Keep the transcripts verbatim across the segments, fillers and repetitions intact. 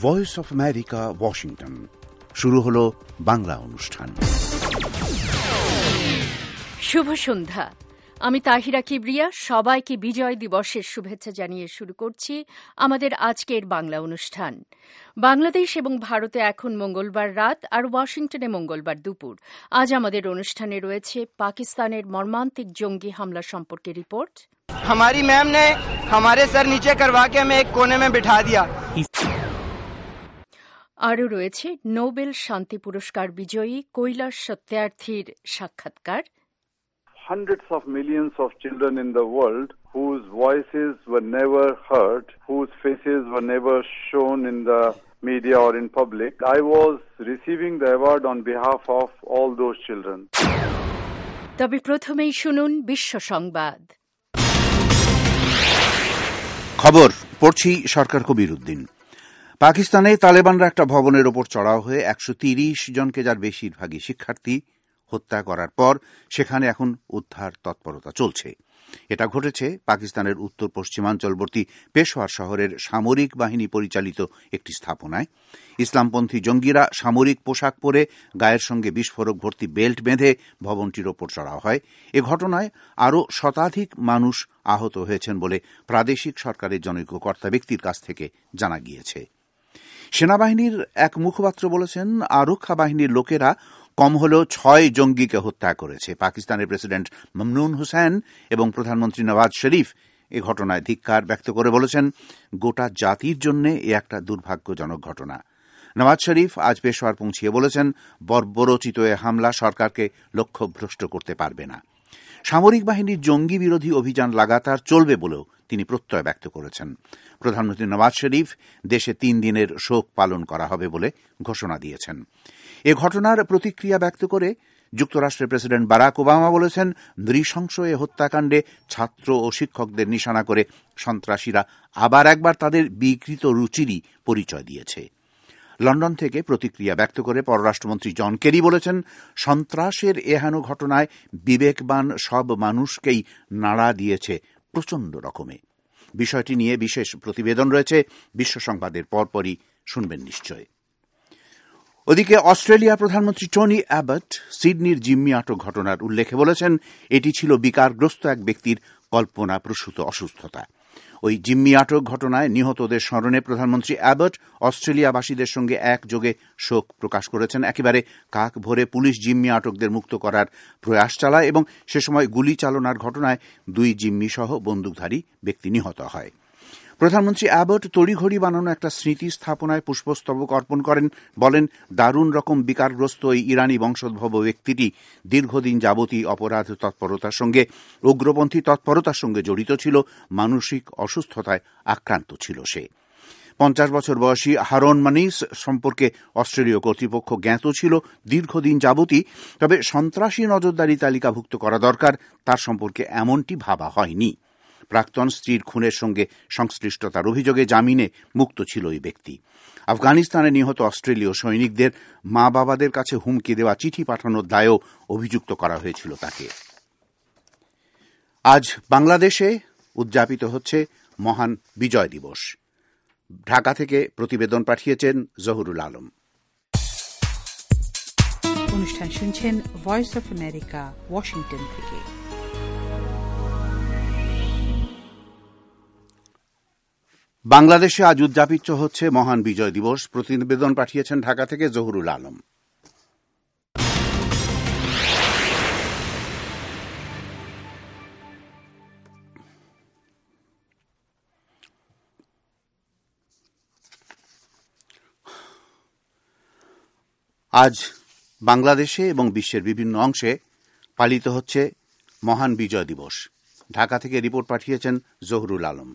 Voice of America, Washington. শুরু হলো বাংলা অনুষ্ঠান। শুভ সন্ধ্যা। আমি তাহিরা কিবরিয়া সবাইকে বিজয় দিবসের শুভেচ্ছা জানিয়ে শুরু করছি আমাদের আজকের বাংলা অনুষ্ঠান। বাংলাদেশ এবং ভারতে এখন মঙ্গলবার রাত আর ওয়াশিংটনে মঙ্গলবার দুপুর। আজ আমাদের অনুষ্ঠানে রয়েছে পাকিস্তানের মর্মান্তিক জঙ্গি হামলা সম্পর্কে রিপোর্ট। हमारी मैम ने हमारे सर नीचे करवा के हमें एक कोने में बिठा दिया। আরও রয়েছে নোবেল শান্তি পুরস্কার বিজয়ী কৈলাস সত্যার্থীর সাক্ষাৎকার। Hundreds of millions of children in the world whose voices were never heard, whose faces were never shown in the media or in public. I was receiving the award on behalf of all those children. তবে প্রথমেই শুনুন বিশ্ব সংবাদ। খবর পড়ছি সরকার কবির উদ্দিন। পাকিস্তানে তালেবানরা একটা ভবনের ওপর চড়াও হয়ে একশো তিরিশ জনকে, যার বেশিরভাগই শিক্ষার্থী, হত্যা করার পর সেখানে এখন উদ্ধার তৎপরতা চলছে। এটা ঘটেছে পাকিস্তানের উত্তর পশ্চিমাঞ্চলবর্তী পেশোয়ার শহরের সামরিক বাহিনী পরিচালিত একটি স্থাপনায়। ইসলামপন্থী জঙ্গিরা সামরিক পোশাক পরে গায়ের সঙ্গে বিস্ফোরক ভর্তি বেল্ট বেঁধে ভবনটির ওপর চড়াও হয়। এ ঘটনায় আরও শতাধিক মানুষ আহত হয়েছেন বলে প্রাদেশিক সরকারের জনৈক কর্তা ব্যক্তির কাছ থেকে জানা গিয়েছে। সেনাবাহিনীর এক মুখপাত্র বলেছেন, আরক্ষা বাহিনীর লোকেরা কম হলেও ছয় জঙ্গিকে হত্যা করেছে। পাকিস্তানের প্রেসিডেন্ট মমনুন হুসেন এবং প্রধানমন্ত্রী নওয়াজ শরীফ এ ঘটনায় ধিক্কার ব্যক্ত করে বলেছেন, গোটা জাতির জন্য এ একটা দুর্ভাগ্যজনক ঘটনা। নওয়াজ শরীফ আজ পেশোয়ার পৌঁছিয়ে বলেছেন, বর্বরোচিত এ হামলা সরকারকে লক্ষ্যভ্রষ্ট করতে পারবে না। সামরিক বাহিনীর জঙ্গি বিরোধী অভিযান লাগাতার চলবে বলেও তিনি প্রত্যয় ব্যক্ত করেছেন। প্রধানমন্ত্রী নওয়াজ শরীফ দেশে তিন দিনের শোক পালন করা হবে বলে ঘোষণা দিয়েছেন। এ ঘটনার প্রতিক্রিয়া ব্যক্ত করে যুক্তরাষ্ট্রের প্রেসিডেন্ট বারাক ওবামা বলেছেন, নৃশংস এ হত্যাকাণ্ডে ছাত্র ও শিক্ষকদের নিশানা করে সন্ত্রাসীরা আবার একবার তাদের বিকৃত রুচিরই পরিচয় দিয়েছে। লন্ডন থেকে প্রতিক্রিয়া ব্যক্ত করে পররাষ্ট্রমন্ত্রী জন কেরি বলেছেন, সন্ত্রাসের এহেন ঘটনায় বিবেকবান সব মানুষকেই নাড়া দিয়েছে প্রচণ্ড রকমে। বিষয়টি নিয়ে বিশেষ প্রতিবেদন রয়েছে, বিশ্ব সংবাদের পরপরই শুনবেন নিশ্চয়। ওদিকে অস্ট্রেলিয়ার প্রধানমন্ত্রী টনি অ্যাবট সিডনির জিম্মি আটক ঘটনার উল্লেখে বলেছেন, এটি ছিল বিকারগ্রস্ত এক ব্যক্তির কল্পনাপ্রসূত অসুস্থতা। ওই জিম্মি আটক ঘটনায় নিহতদের স্মরণে প্রধানমন্ত্রী অ্যাবট অস্ট্রেলিয়াবাসীদের সঙ্গে একযোগে শোক প্রকাশ করেছেন। একেবারে কাক ভরে পুলিশ জিম্মি আটকদের মুক্ত করার প্রয়াস চালায় এবং সে সময় গুলি চালনার ঘটনায় দুই জিম্মি সহ বন্দুকধারী ব্যক্তি নিহত হয়। প্রধানমন্ত্রী অ্যাবট তড়িঘড়ি বানানো একটা স্মৃতি স্থাপনায় পুষ্পস্তবক অর্পণ করেন। বলেন, দারুণ রকম বিকারগ্রস্ত ওই ইরানি বংশোদ্ভব ব্যক্তিটি দীর্ঘদিন যাবতী অপরাধ তৎপরতার সঙ্গে, উগ্রপন্থী তৎপরতার সঙ্গে জড়িত ছিল, মানসিক অসুস্থতায় আক্রান্ত ছিল সে। পঞ্চাশ বছর বয়সী হারন মানিস সম্পর্কে অস্ট্রেলীয় কর্তৃপক্ষ জ্ঞাত ছিল দীর্ঘদিন যাবতই, তবে সন্ত্রাসী নজরদারি তালিকাভুক্ত করা দরকার তার সম্পর্কে এমনটি ভাবা হয়নি। প্রাক্তন স্ত্রীর খুনের সঙ্গে সংশ্লিষ্টতার অভিযোগে জামিনে মুক্ত ছিল ওই ব্যক্তি। আফগানিস্তানে নিহত অস্ট্রেলীয় সৈনিকদের মা বাবাদের কাছে হুমকি দেওয়া চিঠি পাঠানোর দায়েও অভিযুক্ত করা হয়েছিল তাকে। আজ বাংলাদেশে উদযাপিত হচ্ছে মহান বিজয় দিবস। ঢাকা থেকে প্রতিবেদন পাঠিয়েছেন জহুরুল আলম। অনুষ্ঠান শুনছেন ভয়েস অফ আমেরিকা, ওয়াশিংটন থেকে। বাংলাদেশে আজ উদযাপিত হচ্ছে মহান বিজয় দিবস। প্রতিবেদন পাঠিয়েছেন ঢাকা থেকে জহুরুল আলম। আজ বাংলাদেশে এবং বিশ্বের বিভিন্ন অংশে পালিত হচ্ছে মহান বিজয় দিবস। ঢাকা থেকে রিপোর্ট পাঠিয়েছেন জহুরুল আলম।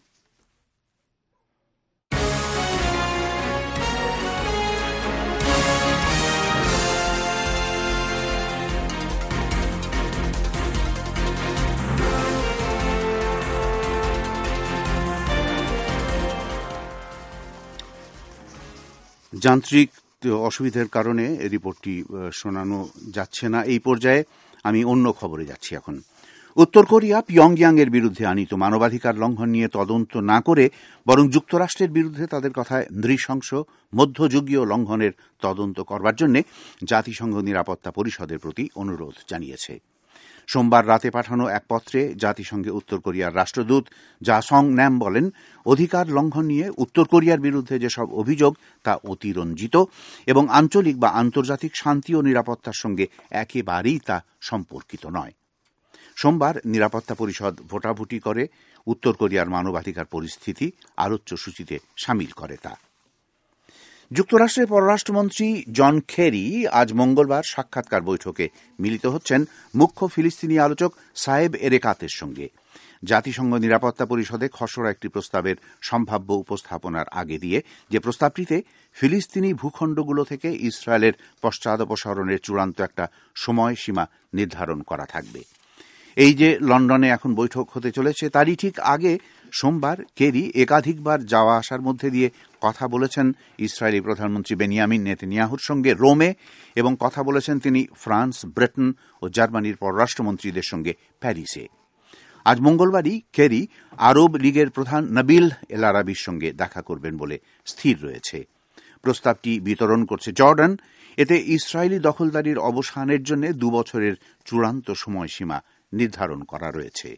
যান্ত্রিক অসুবিধার কারণে রিপোর্টটি শোনানো যাচ্ছে না এই পর্যায়ে। আমি অন্য খবরে যাচ্ছি এখন। উত্তর কোরিয়া পিয়ংইয়াং এর বিরুদ্ধে আনীত মানবাধিকার লঙ্ঘন নিয়ে তদন্ত না করে বরং যুক্তরাষ্ট্রের বিরুদ্ধে তাদের কথায় নৃশংস মধ্যযুগীয় লঙ্ঘনের তদন্ত করবার জন্য জাতিসংঘ নিরাপত্তা পরিষদের প্রতি অনুরোধ জানিয়েছে। সোমবার রাতে পাঠানো এক পত্রে জাতিসংঘে উত্তর কোরিয়ার রাষ্ট্রদূত জা সং ন্যাম বলেন, অধিকার লঙ্ঘন নিয়ে উত্তর কোরিয়ার বিরুদ্ধে যেসব অভিযোগ তা অতিরঞ্জিত এবং আঞ্চলিক বা আন্তর্জাতিক শান্তি ও নিরাপত্তার সঙ্গে একেবারেই তা সম্পর্কিত নয়। সোমবার নিরাপত্তা পরিষদ ভোটাভুটি করে উত্তর কোরিয়ার মানবাধিকার পরিস্থিতি আলোচ্য সূচিতে শামিল করে তা। যুক্তরাষ্ট্রের পররাষ্ট্রমন্ত্রী জন কেরি আজ মঙ্গলবার সাক্ষাৎকার বৈঠকে মিলিত হচ্ছেন মুখ্য ফিলিস্তিনি আলোচক সায়েব এরেকাতের সঙ্গে। জাতিসংঘ নিরাপত্তা পরিষদে খসড়া একটি প্রস্তাবের সম্ভাব্য উপস্থাপনার আগে দিয়ে যে প্রস্তাবটিতে ফিলিস্তিনি ভূখণ্ডগুলো থেকে ইসরায়েলের পশ্চাদপসরণের চূড়ান্ত একটা সময়সীমা নির্ধারণ করা থাকবে। এই যে লন্ডনে এখন বৈঠক হতে চলেছে তারই ঠিক আগে সোমবার কেরি একাধিকবার যাওয়া আসার মধ্যে দিয়ে কথা বলেছেন ইসরায়েলি প্রধানমন্ত্রী বেনিয়ামিন নেতানিয়াহুর সঙ্গে রোমে এবং কথা বলেছেন তিনি ফ্রান্স, ব্রিটেন ও জার্মানির পররাষ্ট্রমন্ত্রীদের সঙ্গে প্যারিসে। আজ মঙ্গলবারই কেরি আরব লীগের প্রধান নবিল এল আরাবির সঙ্গে দেখা করবেন বলে স্থির রয়েছে। প্রস্তাবটি বিতরণ করছে জর্ডান। এতে ইসরায়েলি দখলদারির অবসানের জন্য দুবছরের চূড়ান্ত সময়সীমা নির্ধারণ করা রয়েছে।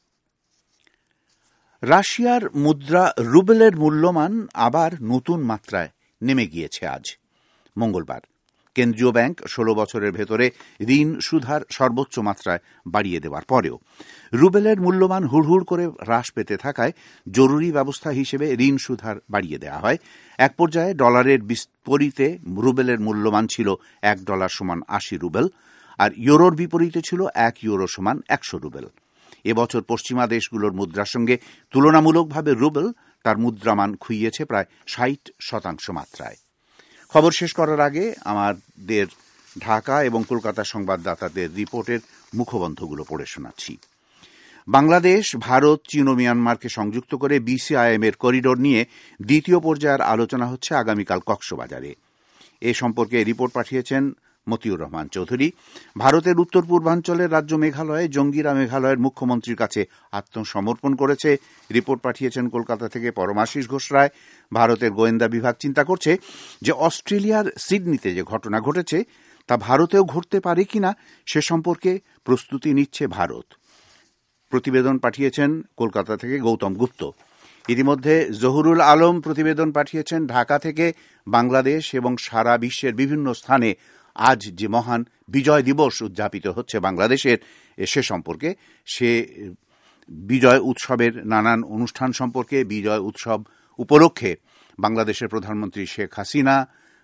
রাশিয়ার মুদ্রা রুবেলের মূল্যমান আবার নতুন মাত্রায় নেমে গিয়েছে আজ মঙ্গলবার। কেন্দ্রীয় ব্যাংক ষোলো বছরের ভেতরে ঋণ সুদহার সর্বোচ্চ মাত্রায় বাড়িয়ে দেওয়ার পরেও রুবেলের মূল্যমান হুড়হুড় করে হ্রাস পেতে থাকায় জরুরি ব্যবস্থা হিসেবে ঋণ সুদহার বাড়িয়ে দেওয়া হয়। এক পর্যায়ে ডলারের বিপরীতে রুবেলের মূল্যমান ছিল এক ডলার সমান আশি রুবেল, আর ইউরোর বিপরীতে ছিল এক ইউরো সমান একশো রুবেল। এবছর পশ্চিমা দেশগুলোর মুদ্রার সঙ্গে তুলনামূলকভাবে রুবেল তার মুদ্রামান খুইয়েছে প্রায় ষাট শতাংশ মাত্রায়। খবর শেষ করার আগে আমাদের ঢাকা এবং কলকাতার সংবাদদাতাদের রিপোর্টের মুখবন্ধগুলো পড়ে শোনাচ্ছি। বাংলাদেশ, ভারত, চীন ও মিয়ানমারকে সংযুক্ত করে বিসিআইএম এর করিডোর নিয়ে দ্বিতীয় পর্যায়ের আলোচনা হচ্ছে আগামীকাল কক্সবাজারে। এ সম্পর্কে রিপোর্ট পাঠিয়েছেন মতিউর রহমান চৌধুরী। ভারতের উত্তর পূর্বাঞ্চলের রাজ্য মেঘালয়ে জঙ্গিরা মেঘালয়ের মুখ্যমন্ত্রীর কাছে আত্মসমর্পণ করেছে। রিপোর্ট পাঠিয়েছেন কলকাতা থেকে পরমাশিস ঘোষ রায়। ভারতের গোয়েন্দা বিভাগ চিন্তা করছে যে অস্ট্রেলিয়ার সিডনিতে যে ঘটনা ঘটেছে তা ভারতেও ঘটতে পারে কিনা সে সম্পর্কে প্রস্তুতি নিচ্ছে ভারত। প্রতিবেদন পাঠিয়েছেন কলকাতা থেকে গৌতম গুপ্ত। ইতিমধ্যে জহুরুল আলম প্রতিবেদন পাঠিয়েছেন ঢাকা থেকে। বাংলাদেশ এবং সারা বিশ্বের বিভিন্ন স্থানে আজ যে মহান বিজয় দিবস উদযাপিত হচ্ছে বাংলাদেশের, সে সম্পর্কে, সে বিজয় উৎসবের নানান অনুষ্ঠান সম্পর্কে, বিজয় উৎসব উপলক্ষে বাংলাদেশের প্রধানমন্ত্রী শেখ হাসিনা,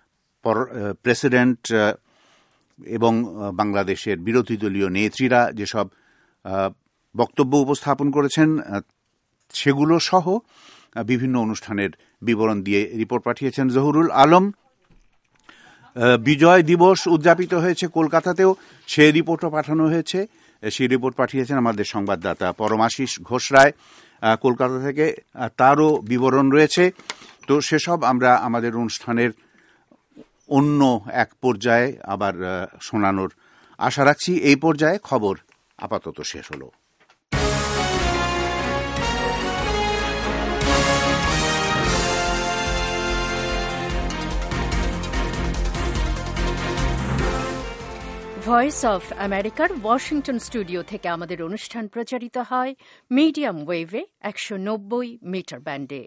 প্রেসিডেন্ট এবং বাংলাদেশের বিরোধী দলীয় নেত্রীরা যেসব বক্তব্য উপস্থাপন করেছেন সেগুলো সহ বিভিন্ন অনুষ্ঠানের বিবরণ দিয়ে রিপোর্ট পাঠিয়েছেন জহুরুল আলম। বিজয় দিবস উদযাপিত হয়েছে কলকাতাতেও, সেই রিপোর্টও পাঠানো হয়েছে। সেই রিপোর্ট পাঠিয়েছেন আমাদের সংবাদদাতা পরমাশিস ঘোষ রায় কলকাতা থেকে, তারও বিবরণ রয়েছে। তো সেসব আমরা আমাদের অনুষ্ঠানের অন্য এক পর্যায়ে আবার শোনানোর আশা রাখছি। এই পর্যায়ে খবর আপাতত শেষ হলো। ভয়েস অফ আমেরিকার ওয়াশিংটন স্টুডিও থেকে আমাদের অনুষ্ঠান প্রচারিত হয় মিডিয়াম ওয়েভে একশো নব্বই মিটার ব্যান্ডে।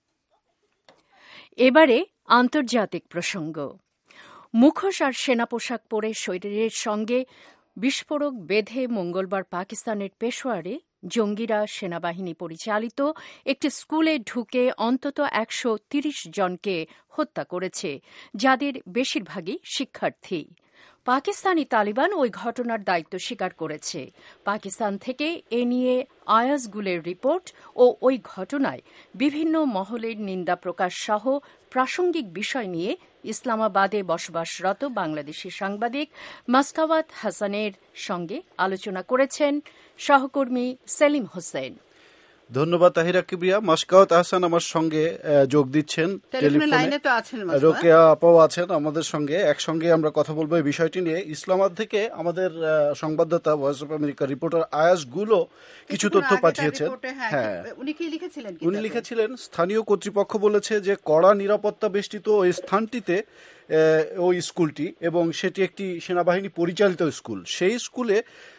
এবারে আন্তর্জাতিক প্রসঙ্গ। মুখোশ আর সেনা পোশাক পরে শরীরের সঙ্গে বিস্ফোরক বেঁধে মঙ্গলবার পাকিস্তানের পেশোয়ারে জঙ্গিরা সেনাবাহিনী পরিচালিত একটি স্কুলে ঢুকে অন্তত একশো তিরিশ জনকে হত্যা করেছে, যাদের বেশিরভাগই শিক্ষার্থী। পাকিস্তানি তালিবান ওই ঘটনার দায়িত্ব স্বীকার করেছে। পাকিস্তান থেকে এ নিয়ে আয়াজ গুলের রিপোর্ট ও ওই ঘটনায় বিভিন্ন মহলের নিন্দা প্রকাশ সহ প্রাসঙ্গিক বিষয় নিয়ে ইসলামাবাদে বসবাসরত বাংলাদেশি সাংবাদিক মাসকাওয়াত হাসানের সঙ্গে আলোচনা করেছেন সহকর্মী সেলিম হোসেন। ধন্যবাদ তাহিরা কিবরিয়া। মাসকাওয়াত আহসান আমার সঙ্গে যোগ দিচ্ছেন টেলিফোনে, রোকেয়া আপাও আছেন আমাদের সঙ্গে। একসঙ্গে আমরা কথা বলবো এই বিষয়টি নিয়ে। ইসলামাবাদ থেকে আমাদের সংবাদদাতা ভয়েস অফ আমেরিকার রিপোর্টার আয়াস গুলো কিছু তথ্য পাঠিয়েছেন। হ্যাঁ, উনি লিখেছিলেন স্থানীয় কর্তৃপক্ষ বলেছে যে কড়া নিরাপত্তা বেষ্টিত ওই স্থানটিতে ওই স্কুলটি, এবং সেটি একটি সেনাবাহিনী পরিচালিত স্কুল। সেই স্কুলে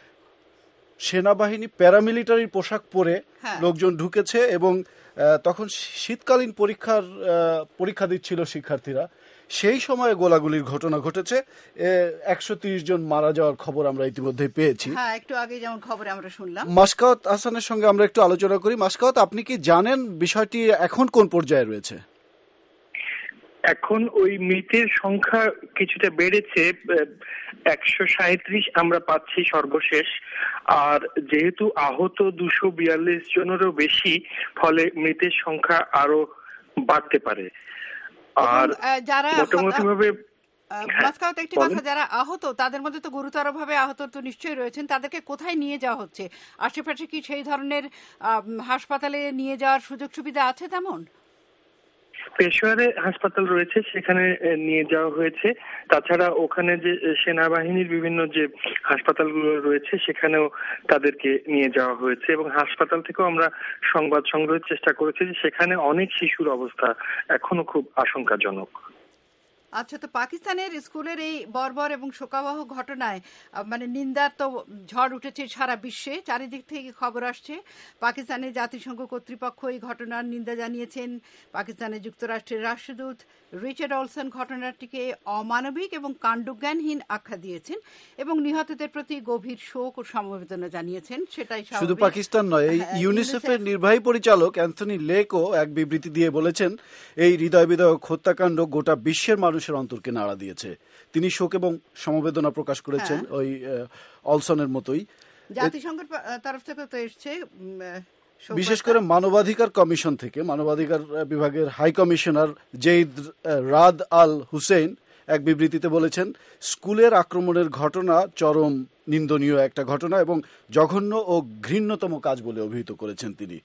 সেনাবাহিনী প্যারামিলিটারির পোশাক পরে লোকজন ঢুকেছে এবং তখন শীতকালীন পরীক্ষার পরীক্ষা দিচ্ছিল শিক্ষার্থীরা। সেই সময় গোলাগুলির ঘটনা ঘটেছে। একশো তিরিশ জন মারা যাওয়ার খবর আমরা ইতিমধ্যে পেয়েছি। একটু আগে যেমন খবরে আমরা শুনলাম। মাসকাওয়াত আহসানের সঙ্গে আমরা একটু আলোচনা করি। মাসকাওয়াত, আপনি কি জানেন বিষয়টি এখন কোন পর্যায়ে রয়েছে? এখন ওই মৃতের সংখ্যা কিছুটা বেড়েছে, একশো সাঁত্রিশ আমরা পাচ্ছি সর্বশেষ। আর যেহেতু আহত দুশো বিয়াল্লিশ জনেরও বেশি, ফলে মৃতের সংখ্যা আরো বাড়তে পারে। আর যারা মোটামুটি ভাবে একটি কথা, যারা আহত তাদের মধ্যে তো গুরুতর ভাবে আহত তো নিশ্চয়ই রয়েছেন, তাদেরকে কোথায় নিয়ে যাওয়া হচ্ছে? আশেপাশে কি সেই ধরনের হাসপাতালে নিয়ে যাওয়ার সুযোগ সুবিধা আছে? তেমন পেশোয়ারে হাসপাতাল রয়েছে, সেখানে নিয়ে যাওয়া হয়েছে। তাছাড়া ওখানে যে সেনাবাহিনীর বিভিন্ন যে হাসপাতালগুলো রয়েছে সেখানেও তাদেরকে নিয়ে যাওয়া হয়েছে, এবং হাসপাতাল থেকেও আমরা সংবাদ সংগ্রহের চেষ্টা করেছি যে সেখানে অনেক শিশুর অবস্থা এখনো খুব আশঙ্কাজনক। আচ্ছা, তো পাকিস্তানের স্কুলের এই বর্বর এবং শোকাবহ ঘটনায় মানে নিন্দার তো ঝড় উঠেছে সারা বিশ্বে, চারিদিক থেকে খবর আসছে। পাকিস্তানের জাতিসংঘ কর্তৃপক্ষ এই ঘটনার নিন্দা জানিয়েছেন। পাকিস্তানের যুক্তরাষ্ট্রের রাষ্ট্রদূত রিচার্ড অলসন ঘটনাটিকে অমানবিক এবং কাণ্ডজ্ঞানহীন আখ্যা দিয়েছেন এবং নিহতদের প্রতি গভীর শোক ও সমবেদনা জানিয়েছেন। সেটাই শুধু পাকিস্তান নয়, এই ইউনিসেফের নির্বাহী পরিচালক অ্যান্থনি লেকও এক বিবৃতি দিয়ে বলেছেন এই হৃদয় বিদারক হত্যাকাণ্ড গোটা বিশ্বের মানুষ অন্তরকে নাড়া দিয়েছে। তিনি শোক এবং সমবেদনা প্রকাশ করেছেন ওই অলসনের মতোই। জাতিসংঘের তরফ থেকে তো এসছে, বিশেষ করে মানবাধিকার কমিশন থেকে মানবাধিকার বিভাগের high commissioner Zeid Ra'ad Al Hussein এক বিবৃতিতে বলেছেন স্কুলের আক্রমণের ঘটনা চরম নিন্দনীয় একটা ঘটনা এবং জঘন্য ও ঘৃণ্যতম কাজ বলে অভিহিত করেছেন তিনি।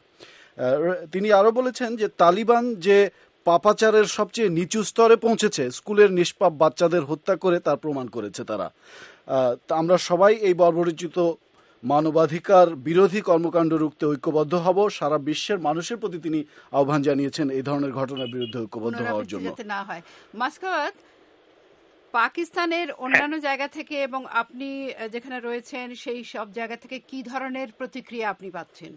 তিনি আরো বলেছেন যে তালিবান যে পাপাচারের সবচেয়ে নিচু স্তরে পৌঁছেছে, স্কুলের নিষ্পাপ বাচ্চাদের হত্যা করে তার প্রমাণ করেছে তারা। আমরা সবাই এই বর্বরোচিত মানবাধিকার বিরোধী কর্মকাণ্ড রুখতে ঐক্যবদ্ধ হব। সারা বিশ্বের মানুষের প্রতি তিনি আহ্বান জানিয়েছেন এই ধরনের ঘটনার বিরুদ্ধে ঐক্যবদ্ধ হওয়ার জন্য। না হয় মাসকাওয়াত, পাকিস্তানের অন্যান্য জায়গা থেকে এবং আপনি যেখানে রয়েছেন সেই সব জায়গা থেকে কি ধরনের প্রতিক্রিয়া আপনি পাচ্ছেন?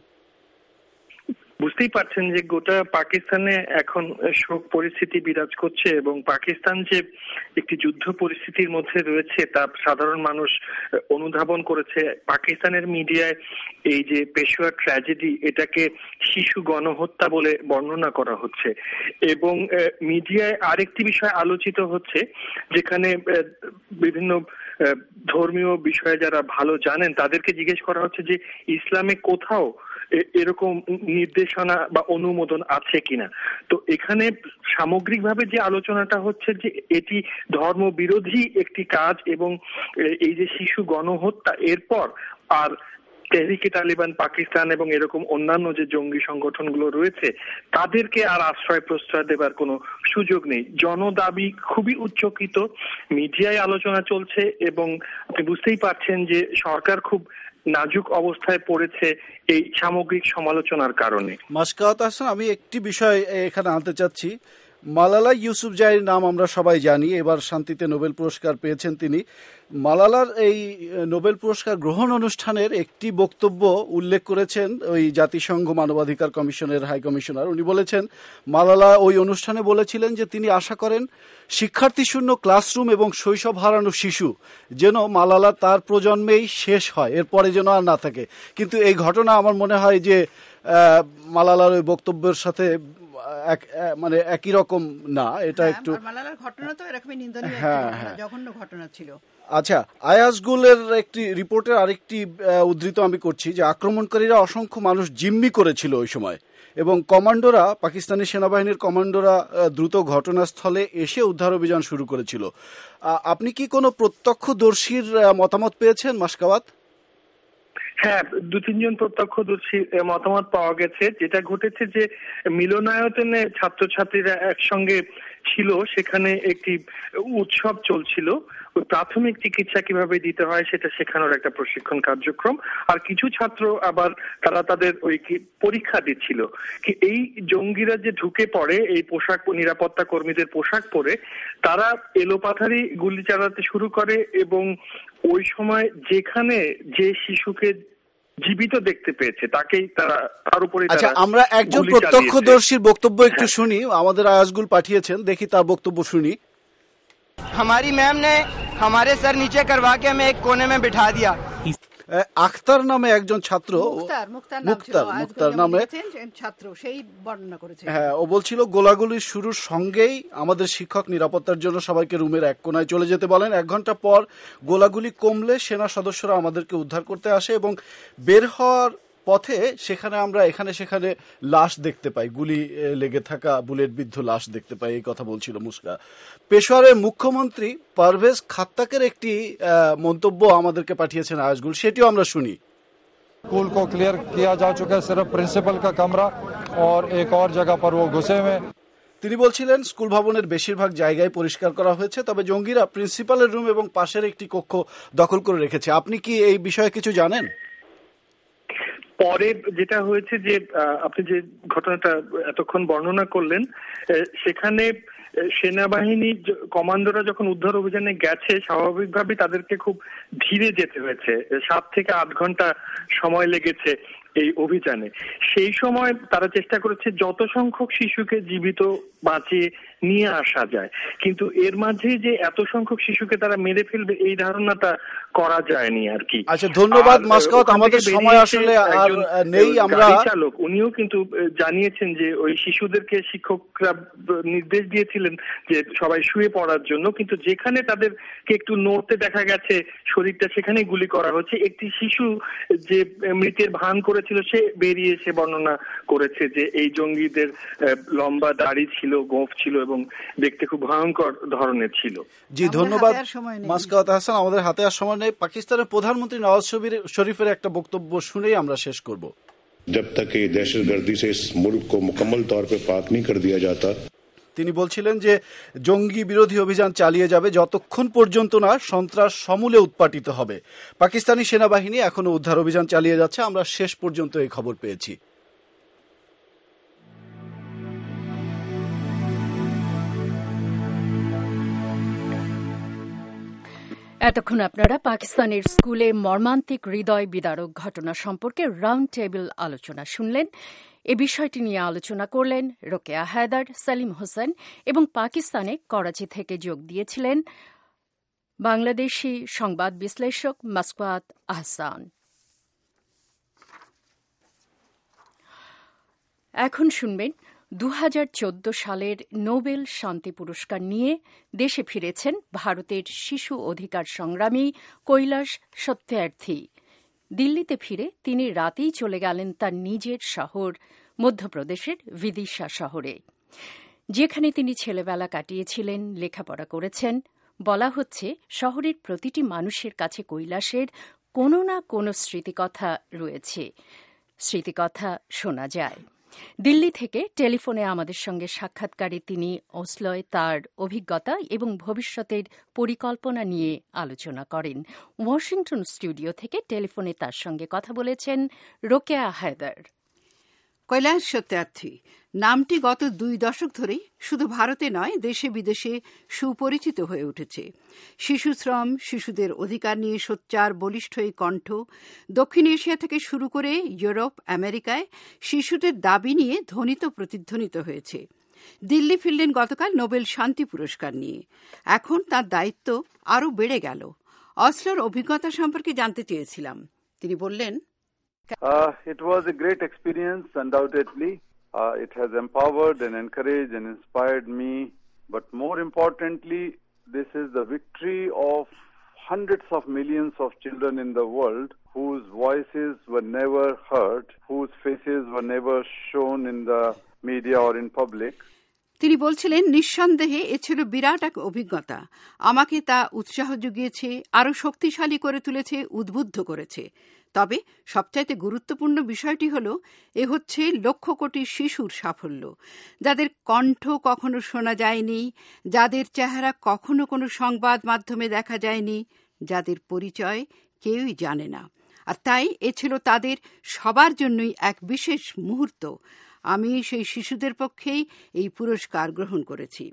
বুঝতেই পারছেন যে গোটা পাকিস্তানে এখন শোক পরিস্থিতি বিরাজ করছে এবং পাকিস্তান যে একটি যুদ্ধ পরিস্থিতির মধ্যে রয়েছে তা সাধারণ মানুষ অনুধাবন করেছে। পাকিস্তানের মিডিয়ায় এই যে পেশোয়ার ট্র্যাজেডি, এটাকে শিশু গণহত্যা বলে বর্ণনা করা হচ্ছে এবং মিডিয়ায় আরেকটি বিষয় আলোচিত হচ্ছে, যেখানে বিভিন্ন ধর্মীয় বিষয়ে যারা ভালো জানেন তাদেরকে জিজ্ঞেস করা হচ্ছে যে ইসলামে কোথাও এরকম নির্দেশনা বা অনুমোদন আছে কিনা। তো এখানে সামগ্রিকভাবে যে আলোচনাটা হচ্ছে যে এটি ধর্ম বিরোধী একটি কাজ এবং এই যে শিশু গণহত্যা, এরপর আর তেহরিকে তালিবান পাকিস্তান এবং এরকম অন্যান্য যে জঙ্গি সংগঠনগুলো রয়েছে তাদেরকে আর আশ্রয় প্রশ্রয় দেবার কোনো সুযোগ নেই। জনদাবি খুবই উচ্চকিত, মিডিয়ায় আলোচনা চলছে এবং আপনি বুঝতেই পারছেন যে সরকার খুব নাজুক অবস্থায় পড়েছে এই সামগ্রিক সমালোচনার কারণে। মাসকাওয়াত আহসান, আমি একটি বিষয় এখানে আনতে চাচ্ছি। মালালা ইউসুফজাইর নাম আমরা সবাই জানি, এবার শান্তিতে নোবেল পুরস্কার পেয়েছেন তিনি। মালালার এই নোবেল পুরস্কার গ্রহণ অনুষ্ঠানের একটি বক্তব্য উল্লেখ করেছেন ওই জাতিসংঘ মানবাধিকার কমিশনের হাই কমিশনার। উনি বলেছেন মালালা ওই অনুষ্ঠানে বলেছিলেন যে তিনি আশা করেন শিক্ষার্থী শূন্য ক্লাসরুম এবং শৈশব হারানো শিশু যেন মালালা তার প্রজন্মেই শেষ হয়, এরপরে যেন আর না থাকে। কিন্তু এই ঘটনা আমার মনে হয় যে মালালার ওই বক্তব্যের সাথে মানে একই রকম না, এটা একটু মালালার ঘটনা তো এরকমই নিন্দনীয় জঘন্য ঘটনা ছিল। আচ্ছা, আয়াসগুলের একটি রিপোর্টের আরেকটি উদ্ধৃত আমি করছি যে আক্রমণকারীরা অসংখ্য মানুষ জিম্মি করেছিল ওই সময় এবং কমান্ডোরা, পাকিস্তানি সেনাবাহিনীর কমান্ডোরা দ্রুত ঘটনাস্থলে এসে উদ্ধার অভিযান শুরু করেছিল। আপনি কি কোনো প্রত্যক্ষদর্শীর মতামত পেয়েছেন মাসকাওয়াত? হ্যাঁ, দু তিনজন প্রত্যক্ষদর্শী মতামত পাওয়া গেছে। যেটা ঘটেছে যে মিলনায়তনে ছাত্রছাত্রীরা একসঙ্গে ছিল, সেখানে একটি উৎসব চলছিল। ওই প্রাথমিক চিকিৎসা কিভাবে দিতে হয় সেটা শেখানোর একটা প্রশিক্ষণ কার্যক্রম। আর কিছু ছাত্র আবার তারা তাদের ওই পরীক্ষা দিচ্ছিল। কি এই জঙ্গিরা যে ঢুকে পড়ে এই পোশাক, নিরাপত্তা কর্মীদের পোশাক পরে, তারা এলোপাথারি গুলি চালাতে শুরু করে এবং ওই সময় যেখানে যে শিশুকে জীবিত দেখতে পেয়েছে তাকেই তারা তার উপরে। আচ্ছা, আমরা একজন প্রত্যক্ষদর্শীর বক্তব্য একটু শুনি, আমাদের আয়াজগুল পাঠিয়েছেন, দেখি তার বক্তব্য শুনি। हमारी मैम ने हमारे सर नीचे करवा के हमें एक कोने में बिठा दिया। আখতার নামে একজন ছাত্র, মুক্তার মুক্তার মুক্তার নামে ছাত্র, সেই বর্ণনা করেছে। হ্যাঁ, ও বলছিল গোলাগুলির শুরুর সঙ্গেই আমাদের শিক্ষক নিরাপত্তার জন্য সবাইকে রুমের এক কোনায় চলে যেতে বলেন। এক ঘন্টা পর গোলাগুলি কমলে সেনা সদস্যরা আমাদেরকে উদ্ধার করতে আসে এবং বের হওয়ার পথে সেখানে আমরা এখানে সেখানে লাশ দেখতে পাই, গুলি লেগে থাকা বুলেট বিদ্ধ লাশ দেখতে পাই। এই কথা বলছিল মুস্কা। পেশোয়ারের মুখ্যমন্ত্রী পারভেজ খাত্তাকের একটি মন্তব্য আমাদেরকে পাঠিয়েছেন আয়াজগুল, সেটিও আমরা শুনি। स्कूल को क्लियर किया जा चुका है, सिर्फ प्रिंसिपल का कमरा और एक और जगह पर वो घुसे हुए। তিনি বলছিলেন স্কুল ভবনের বেশিরভাগ জায়গায় পরিষ্কার করা হয়েছে, তবে জঙ্গিরা প্রিন্সিপালের রুম এবং পাশের একটি কক্ষ দখল করে রেখেছে। আপনি কি এই বিষয়ে কিছু জানেন? পরে যেটা হয়েছে যে আপনি যে ঘটনাটা এতক্ষণ বর্ণনা করলেন, সেখানে সেনাবাহিনী কমান্ডোরা যখন উদ্ধার অভিযানে গেছে, স্বাভাবিকভাবে তাদেরকে খুব ধীরে যেতে হয়েছে। সাত থেকে আট ঘন্টা সময় লেগেছে এই অভিযানে। সেই সময় তারা চেষ্টা করেছে যত সংখ্যক শিশুকে জীবিত বাঁচিয়ে নিয়ে আসা যায়, কিন্তু এর মাঝে যে এত সংখ্যক শিশুকে তারা মেরে ফেলবে এই ধারণাটা করা যায়নি আর কি। আচ্ছা, ধন্যবাদ মাসকাত, আমাদের সময় আসলে আর নেই। আমরা চালক উনিও কিন্তু জানিয়েছেন যে ওই শিশুদেরকে শিক্ষকরা নির্দেশ দিয়েছিলেন যে সবাই শুয়ে পড়ার জন্য, কিন্তু যেখানে তাদেরকে একটু নড়তে দেখা গেছে শরীরটা, সেখানে গুলি করা হচ্ছে। একটি শিশু যে মৃতের ভান করেছিল সে বেরিয়ে এসে বর্ণনা করেছে যে এই জঙ্গিদের লম্বা দাড়ি ছিল, গোঁফ ছিল এবং দেখতে খুব ভয়ঙ্কর ধরনের ছিল। জি, ধন্যবাদ মাসকাত হাসান। আমাদের হাতে আর সময় নেই। পাকিস্তানের প্রধানমন্ত্রী নওয়াজ শরীফের একটা বক্তব্য শুনেই আমরা শেষ করব। जब तक ये दहशतगर्दी से इस मुल्क को मुकम्मल तौर पे पाक नहीं कर दिया जाता। তিনি বলছিলেন যে জঙ্গি বিরোধী অভিযান চালিয়ে যাবে যতক্ষণ পর্যন্ত না সন্ত্রাস সমূলে উৎপাটিত হবে। পাকিস্তানি সেনাবাহিনী এখনো উদ্ধার অভিযান চালিয়ে যাচ্ছে, আমরা শেষ পর্যন্ত এই খবর পেয়েছি। এতক্ষণ আপনারা পাকিস্তানের স্কুলে মর্মান্তিক হৃদয় বিদারক ঘটনা সম্পর্কে রাউন্ড টেবিল আলোচনা শুনলেন। এ বিষয়টি নিয়ে আলোচনা করলেন রোকেয়া হায়দার, সালিম হোসেন এবং পাকিস্তানে করাচি থেকে যোগ দিয়েছিলেন বাংলাদেশি সংবাদ বিশ্লেষক মাসকাত আহসান। এখন শুনবেন দু হাজার চোদ্দ সালের নোবেল শান্তি পুরস্কার নিয়ে দেশে ফিরেছেন ভারতের শিশু অধিকার সংগ্রামী কৈলাস সত্যার্থী। দিল্লিতে ফিরে তিনি রাতেই চলে গেলেন তার নিজের শহর মধ্যপ্রদেশের বিদিশা শহরে, যেখানে তিনি ছেলেবেলা কাটিয়েছিলেন, লেখাপড়া করেছেন। বলা হচ্ছে শহরের প্রতিটি মানুষের কাছে কৈলাসের কোনো না কোনো স্মৃতিকথা রয়েছে, স্মৃতিকথা শোনা যায়। দিল্লি থেকে টেলিফোনে আমাদের সঙ্গে সাক্ষাৎকারে তিনি ওসলোয় তার অভিজ্ঞতা এবং ভবিষ্যতের পরিকল্পনা নিয়ে আলোচনা করেন। ওয়াশিংটন স্টুডিও থেকে টেলিফোনে তার সঙ্গে কথা বলেছেন রোকেয়া হায়দার। কৈলাস সত্যার্থী নামটি গত দুই দশক ধরেই শুধু ভারতে নয়, দেশে বিদেশে সুপরিচিত হয়ে উঠেছে। শিশু শ্রম, শিশুদের অধিকার নিয়ে সোচ্চার বলিষ্ঠ এই কণ্ঠ দক্ষিণ এশিয়া থেকে শুরু করে ইউরোপ, আমেরিকায় শিশুদের দাবি নিয়ে ধ্বনিত প্রতিধ্বনিত হয়েছে। দিল্লি ফিরলেন গতকাল নোবেল শান্তি পুরস্কার নিয়ে। এখন তার দায়িত্ব আরও বেড়ে গেল। অসলোর অভিজ্ঞতা সম্পর্কে জানতে চেয়েছিলাম। তিনি বললেন, Uh, it was a great experience, undoubtedly. Uh, it has empowered and encouraged and inspired me. But more importantly, this is the victory of hundreds of millions of children in the world whose voices were never heard, whose faces were never shown in the media or in public. তিনি বলছিলেন, নিঃসন্দেহে এ ছিল বিরাট এক অভিজ্ঞতা। আমাকে তা উৎসাহ জুগিয়েছে, আরও শক্তিশালী করে তুলেছে, উদ্বুদ্ধ করেছে। তবে সবচাইতে গুরুত্বপূর্ণ বিষয়টি হল, এ হচ্ছে লক্ষ কোটি শিশুর সাফল্য, যাদের কণ্ঠ কখনো শোনা যায়নি, যাদের চেহারা কখনো কোনো সংবাদ মাধ্যমে দেখা যায়নি, যাদের পরিচয় কেউই জানে না। আর তাই এ ছিল তাদের সবার জন্যই এক বিশেষ মুহূর্ত। আমি সেই শিশুদের পক্ষেই এই পুরস্কার গ্রহণ করেছি।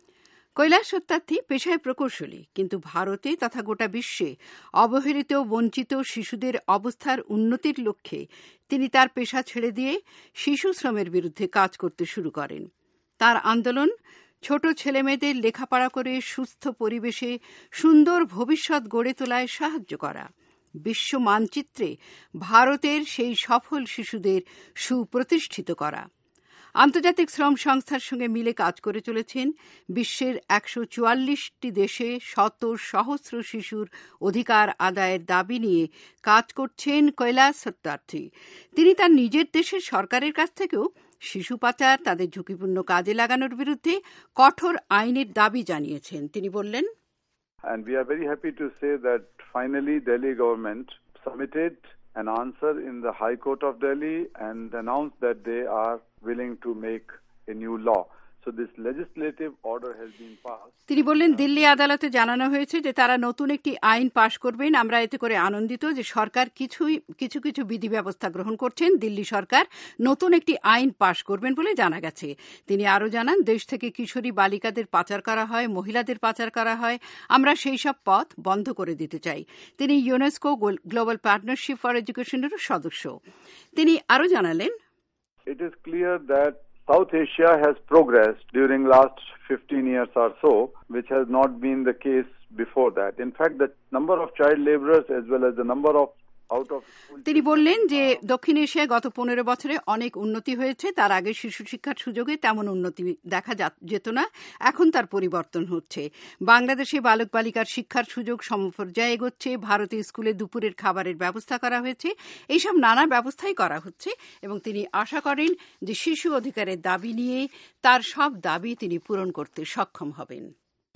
কৈলাস সত্যার্থী পেশায় প্রকৌশলী, কিন্তু ভারতে তথা গোটা বিশ্বে অবহেলিত বঞ্চিত শিশুদের অবস্থার উন্নতির লক্ষ্যে তিনি তার পেশা ছেড়ে দিয়ে শিশু শ্রমের বিরুদ্ধে কাজ করতে শুরু করেন। তার আন্দোলন ছোট ছেলেমেয়েদের লেখাপড়া করে সুস্থ পরিবেশে সুন্দর ভবিষ্যৎ গড়ে তোলায় সাহায্য করা, বিশ্ব মানচিত্রে ভারতের সেই সফল শিশুদের সুপ্রতিষ্ঠিত করা। আন্তর্জাতিক শ্রম সংস্থার সঙ্গে মিলে কাজ করে চলেছেন। বিশ্বের একশো চুয়াল্লিশটি দেশে শত সহস্র শিশুর অধিকার আদায়ের দাবি নিয়ে কাজ করছেন কৈলাস সত্যার্থী। তিনি তার নিজের দেশের সরকারের কাছ থেকেও শিশু পাচার, তাদের ঝুঁকিপূর্ণ কাজে লাগানোর বিরুদ্ধে কঠোর আইনের দাবি জানিয়েছেন। তিনি বললেন, And we are very happy to say that finally Delhi government submitted an answer in the High Court of Delhi and announced that they are willing to make a new law. So this legislative order has been passed. তিনি বললেন, দিল্লি আদালতে জানানো হয়েছে যে তারা নতুন একটি আইন পাশ করবেন। আমরা এতে করে আনন্দিত যে সরকার কিছুই কিছু কিছু বিধি ব্যবস্থা গ্রহণ করছেন। দিল্লি সরকার নতুন একটি আইন পাশ করবেন বলে জানা গেছে। তিনি আরও জানান, দেশ থেকে কিশোরী বালিকাদের পাচার করা হয়, মহিলাদের পাচার করা হয়। আমরা সেই সব পথ বন্ধ করে দিতে চাই। তিনি ইউনেস্কো গ্লোবাল পার্টনারশিপ ফর এডুকেশনেরও সদস্য। তিনি আরও জানালেন, It is clear that South Asia has progressed during last fifteen years or so, which has not been the case before that. In fact, the number of child laborers as well as the number of out of তিনি বললেন যে দক্ষিণ এশিয়ায় গত পনেরো বছরে অনেক উন্নতি হয়েছে। তার আগে শিশু শিক্ষার সুযোগে তেমন উন্নতি দেখা যেত না, এখন তার পরিবর্তন হচ্ছে। বাংলাদেশে বালক বালিকার শিক্ষার সুযোগ সমপর্যায়ে এগোচ্ছে। ভারতে স্কুলে দুপুরের খাবারের ব্যবস্থা করা হয়েছে। এইসব নানা ব্যবস্থাই করা হচ্ছে এবং তিনি আশা করেন যে শিশু অধিকারের দাবি নিয়ে তার সব দাবি তিনি পূরণ করতে সক্ষম হবেন।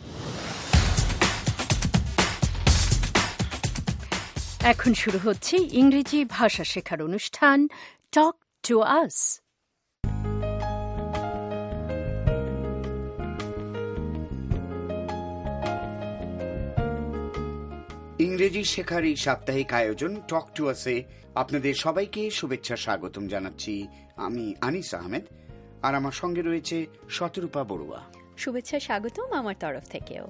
এখন শুরু হচ্ছে ইংরেজি ভাষা শেখার অনুষ্ঠান টক টু আস। ইংরেজি শেখার এই সাপ্তাহিক আয়োজন টক টু আসে আপনাদের সবাইকে শুভেচ্ছা স্বাগতম জানাচ্ছি। আমি আনিস আহমেদ, আর আমার সঙ্গে রয়েছে শতরূপা বড়ুয়া। শুভেচ্ছা স্বাগতম আমার তরফ থেকেও।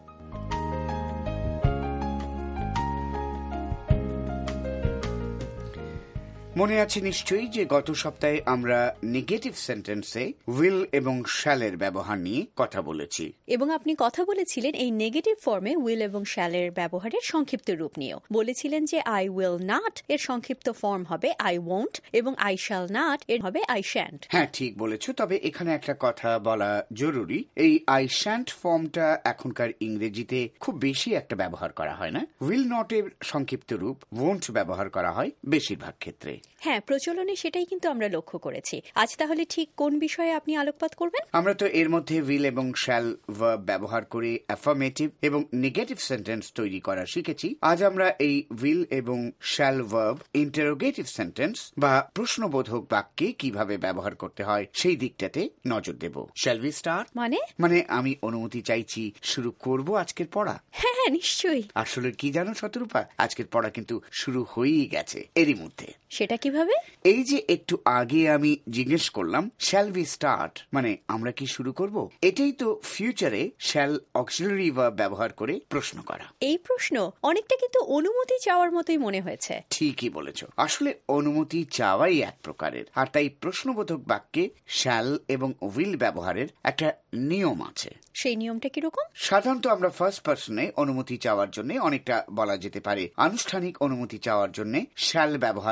মনে আছে নিশ্চয়ই যে গত সপ্তাহে আমরা নেগেটিভ সেন্টেন্সে উইল এবং শ্যালের ব্যবহার নিয়ে কথা বলেছি, এবং আপনি কথা বলেছিলেন এই নেগেটিভ ফর্মে উইল এবং শ্যালের ব্যবহারের সংক্ষিপ্ত রূপ নিয়েও। বলেছিলেন যে আই উইল নট এর সংক্ষিপ্ত ফর্ম হবে আই ওয়ন্ট এবং আই শ্যাল নট এর হবে আই শ্যান্ট। হ্যাঁ, ঠিক বলেছো। তবে এখানে একটা কথা বলা জরুরি, এই আই শ্যান্ট ফর্মটা এখনকার ইংরেজিতে খুব বেশি একটা ব্যবহার করা হয় না। উইল নট এর সংক্ষিপ্ত রূপ ওয়ন্ট ব্যবহার করা হয় বেশিরভাগ ক্ষেত্রে। হ্যাঁ, প্রচলনে সেটাই কিন্তু আমরা লক্ষ্য করেছি। আজ তাহলে ঠিক কোন বিষয়ে আপনি আলোকপাত করবেন? আমরা তো এর মধ্যে উইল এবং শ্যাল ভার্ব ব্যবহার করে অ্যাফার্মেটিভ এবং নেগেটিভ সেন্টেন্স তৈরি করা শিখেছি। আজ আমরা এই উইল এবং শ্যাল ভার্ব ইন্টারোগেটিভ সেন্টেন্স বা প্রশ্নবোধক বাক্যে কিভাবে ব্যবহার করতে হয় সেই দিকটাতে নজর দেব। Shall we start? মানে মানে আমি অনুমতি চাইছি শুরু করব আজকের পড়া। হ্যাঁ হ্যাঁ, নিশ্চয়ই। আসলে কি জানো শতরূপা, আজকের পড়া কিন্তু শুরু হয়েই গেছে এরই মধ্যে। সেটা কিভাবে? এই যে একটু আগে আমি জিজ্ঞেস করলাম শ্যাল উই স্টার্ট, মানে আমরা কি শুরু করব, এটাই তো ফিউচারে শ্যাল অক্সিলারি ভার্ব ব্যবহার করে প্রশ্ন করা। এই প্রশ্ন অনেকটা কিন্তু অনুমতি চাওয়ার মতোই মনে হয়েছে। ঠিকই বলেছ, আসলে অনুমতি চাওয়াই এক প্রকারের, আর তাই প্রশ্নবোধক বাক্যে শ্যাল এবং উইল ব্যবহারের একটা নিয়ম আছে। সেই নিয়মটা কিরকম? সাধারণত আমরা ফার্স্ট পার্সনে অনুমতি চাওয়ার জন্য অনেকটা বলা যেতে পারে আনুষ্ঠানিক অনুমতি চাওয়ার জন্য শ্যাল ব্যবহার করে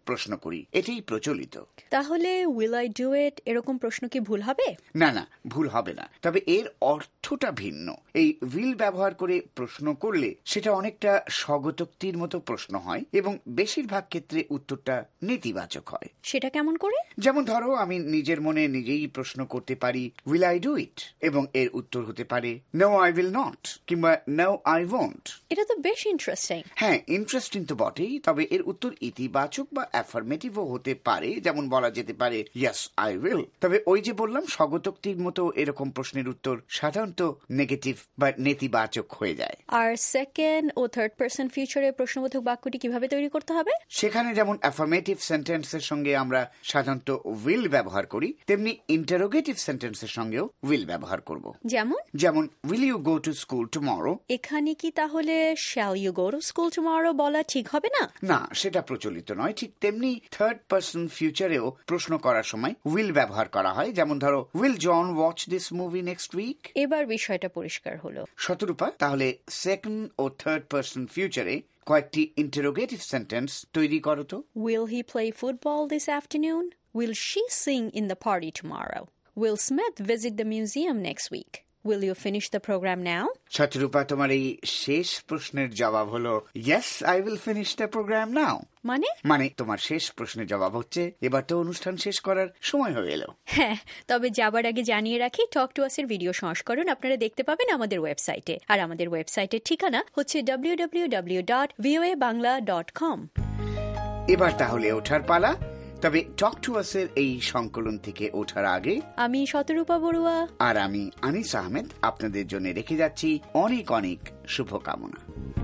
প্রশ্ন করি, এটাই প্রচলিত। তাহলে উইল আই ডু ইট এরকম প্রশ্ন কি ভুল হবে? না না, ভুল হবে না, তবে এর অর্থটা ভিন্ন। এই উইল ব্যবহার করে প্রশ্ন করলে সেটা অনেকটা স্বগতোক্তির মতো প্রশ্ন হয় এবং বেশিরভাগ ক্ষেত্রে উত্তরটা নেতিবাচক হয়। সেটা কেমন করে? যেমন ধরো, আমি নিজের মনে নিজেই প্রশ্ন করতে পারি উইল আই ডু ইট, এবং এর উত্তর হতে পারে নো আই উইল নট কিংবা নো আই ওয়ন্ট। এটা তো বেশ ইন্টারেস্টিং। হ্যাঁ, ইন্টারেস্টিং তো বটেই, তবে এর উত্তর ইতিবাচক বা অ্যাফার্মেটিভও হতে পারে। যেমন বলা যেতে পারে ইয়েস আই উইল। তবে ওই যে বললাম, স্বগতোক্তির মতো এরকম প্রশ্নের উত্তর সাধারণত নেগেটিভ বা নেতিবাচক হয়ে যায়। আর সেকেন্ড ও থার্ড পারসন ফিউচারে প্রশ্নবোধক বাক্যটি কিভাবে তৈরি করতে হবে? সেখানে যেমন অ্যাফার্মেটিভ সেন্টেন্সের সঙ্গে আমরা সাধারণত উইল ব্যবহার করি, তেমনি ইন্টারোগেটিভ সেন্টেন্সের সঙ্গেও উইল ব্যবহার করব। যেমন যেমন will you go to school tomorrow. এখানে কি তাহলে shall you go to school tomorrow বলা ঠিক হবে না? না, সেটা প্রচলিত নয়। ঠিক তেমনি থার্ড পারসন ফিউচারেও প্রশ্ন করার সময় উইল ব্যবহার করা হয়। যেমন ধরো, will John watch this movie next week. এবার বিষয়টা পরিষ্কার হলো। শতরূপা, তাহলে সেকেন্ড ও থার্ড পারসন ফিউচারে কয়েকটি ইন্টারোগেটিভ সেন্টেন্স তৈরি করো তো। Will he play football this afternoon? Will she sing in the party tomorrow? Will Smith visit the museum next week? Will you finish the program now? Shatarupa, তোমার এই শেষ প্রশ্নের জবাব হলো yes, I will finish the program now. মানে? মানে তোমার শেষ প্রশ্নের জবাব হচ্ছে এবার তো অনুষ্ঠান শেষ করার সময় হয়ে এলো। হ্যাঁ, তবে যাবার আগে জানিয়ে রাখি, টক টু আস এর ভিডিও সংস্করণ আপনারা দেখতে পাবেন আমাদের ওয়েবসাইটে। আর আমাদের ওয়েবসাইটের ঠিকানা হচ্ছে W W W dot VOA Bangla dot com. এবার তাহলে ওঠার পালা। তবে টক টু আস এর এই সংকলন থেকে ওঠার আগে আমি শতরূপা বড়ুয়া আর আমি আনিস আহমেদ আপনাদের জন্য রেখে যাচ্ছি অনেক অনেক শুভকামনা।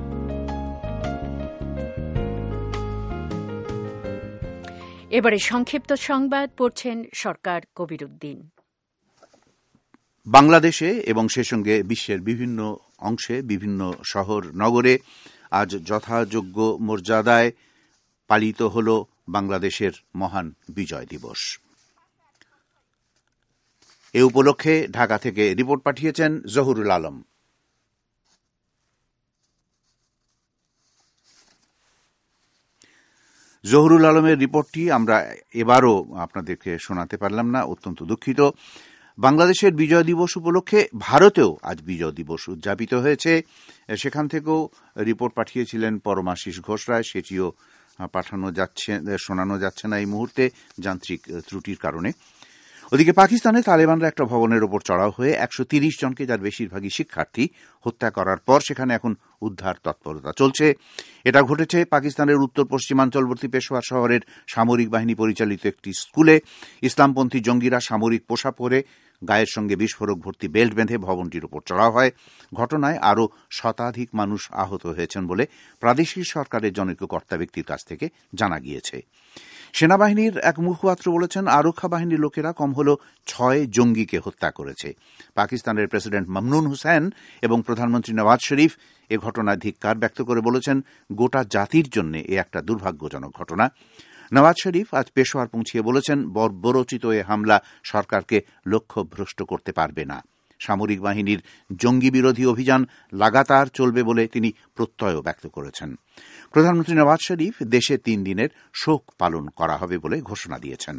এবারে সংক্ষিপ্ত সংবাদ পড়ছেন সরকার কবিরউদ্দিন। বাংলাদেশে এবং সে সঙ্গে বিশ্বের বিভিন্ন অংশে বিভিন্ন শহর নগরে আজ যথাযোগ্য মর্যাদায় পালিত হল বাংলাদেশের মহান বিজয় দিবস। এ উপলক্ষে ঢাকা থেকে রিপোর্ট পাঠিয়েছেন জহুরুল আলম। জহুরুল আলমের রিপোর্টটি আমরা এবারও আপনাদেরকে শোনাতে পারলাম না, অত্যন্ত দুঃখিত। বাংলাদেশের বিজয় দিবস উপলক্ষে ভারতেও আজ বিজয় দিবস উদযাপিত হয়েছে। সেখান থেকেও রিপোর্ট পাঠিয়েছিলেন পরমাশিস ঘোষ রায়, সেটিও পাঠানো যাচ্ছে শোনানো যাচ্ছে না এই মুহূর্তে যান্ত্রিক ত্রুটির কারণে। ওদিকে পাকিস্তানে তালেবানরা একটা ভবনের ওপর চড়াও হয়ে একশো তিরিশ জনকে, যার বেশিরভাগই শিক্ষার্থী, হত্যা করার পর সেখানে এখন উদ্ধার তৎপরতা চলছে। এটা ঘটেছে পাকিস্তানের উত্তর পশ্চিমাঞ্চলবর্তী পেশোয়ার শহরের সামরিক বাহিনী পরিচালিত একটি স্কুলে। ইসলামপন্থী জঙ্গিরা সামরিক পোশাক পরে গায়ের সঙ্গে বিস্ফোরক ভর্তি বেল্ট বেঁধে ভবনটির ওপর চড়াও হয়। ঘটনায় আরও শতাধিক মানুষ আহত হয়েছেন বলে প্রাদেশিক সরকারের জনৈক কর্তা ব্যক্তির কাছ থেকে জানা গিয়েছে। সেনাবাহিনীর এক মুখপাত্র বলেছেন, আরক্ষা বাহিনীর লোকেরা কম হল ছয় জঙ্গিকে হত্যা করেছে। পাকিস্তানের প্রেসিডেন্ট মমনুন হুসেন এবং প্রধানমন্ত্রী নওয়াজ শরীফ এ ঘটনায় ধিক্কার ব্যক্ত করে বলেছেন, গোটা জাতির জন্য এ একটা দুর্ভাগ্যজনক ঘটনা। নওয়াজ শরীফ আজ পেশোয়ার পৌঁছিয়ে বলেছেন, বর্বরোচিত এ হামলা সরকারকে লক্ষ্যভ্রষ্ট করতে পারবে না। সামরিক বাহিনীর জঙ্গি বিরোধী অভিযান লাগাতার চলবে বলে তিনি প্রত্যয় ব্যক্ত করেছেন। প্রধানমন্ত্রী নওয়াজ শরীফ দেশে তিন দিনের শোক পালন করা হবে বলে ঘোষণা দিয়েছেন।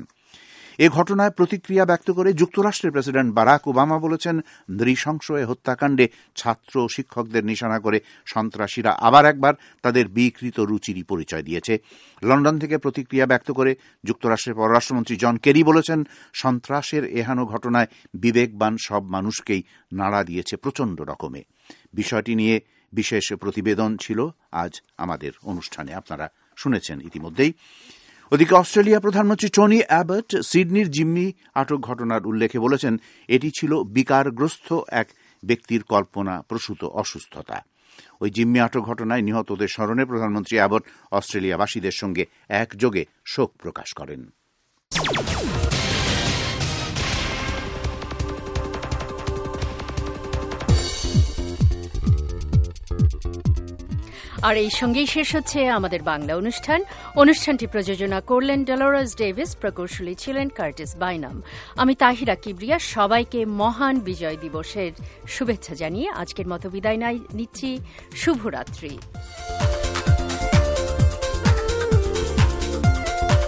এ ঘটনায় প্রতিক্রিয়া ব্যক্ত করে যুক্তরাষ্ট্রের প্রেসিডেন্ট বারাক ওবামা বলেছেন, নৃশংস এ হত্যাকাণ্ডে ছাত্র ও শিক্ষকদের নিশানা করে সন্ত্রাসীরা আবার একবার তাদের বিকৃত রুচিরই পরিচয় দিয়েছে। লন্ডন থেকে প্রতিক্রিয়া ব্যক্ত করে যুক্তরাষ্ট্রের পররাষ্ট্রমন্ত্রী জন কেরি বলেছেন, সন্ত্রাসের এহেন ঘটনায় বিবেকবান সব মানুষকেই নাড়া দিয়েছে প্রচণ্ড রকমে। বিষয়টি নিয়ে বিশেষ প্রতিবেদন ছিল আজ আমাদের অনুষ্ঠানে, আপনারা শুনেছেন ইতিমধ্যেই। ওদিকে অস্ট্রেলিয়া প্রধানমন্ত্রী টনি অ্যাবট সিডনির জিম্মি আটক ঘটনার উল্লেখে বলেছেন, এটি ছিল বিকারগ্রস্ত এক ব্যক্তির কল্পনা প্রসূত অসুস্থতা। ওই জিম্মি আটক ঘটনায় নিহতদের স্মরণে প্রধানমন্ত্রী অ্যাবট অস্ট্রেলিয়াবাসীদের সঙ্গে একযোগে শোক প্রকাশ করেন। আর এই সঙ্গেই শেষ হচ্ছে আমাদের বাংলা অনুষ্ঠান। অনুষ্ঠানটি প্রযোজনা করলেন ডেলোরাস ডেভিস, প্রকৌশলী ছিলেন কার্টিস বাইনাম। আমি তাহিরা কিবরিয়া সবাইকে মহান বিজয় দিবসের শুভেচ্ছা জানিয়ে আজকের মতো বিদায় নিচ্ছি। শুভরাত্রি।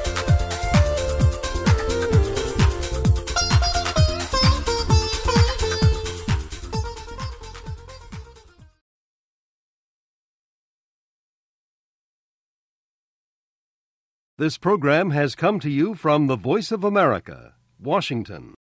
This program has come to you from the Voice of America, Washington.